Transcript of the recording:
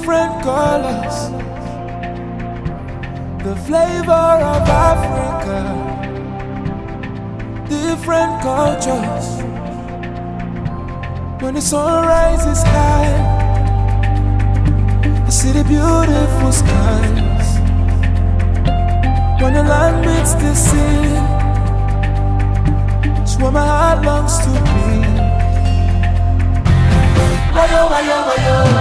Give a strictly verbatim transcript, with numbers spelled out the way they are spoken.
different colors, the flavor of Africa, different cultures. When the sun rises high, I see the beautiful skies. When the land meets the sea, it's where my heart longs to be. Wayo, wayo, wayo.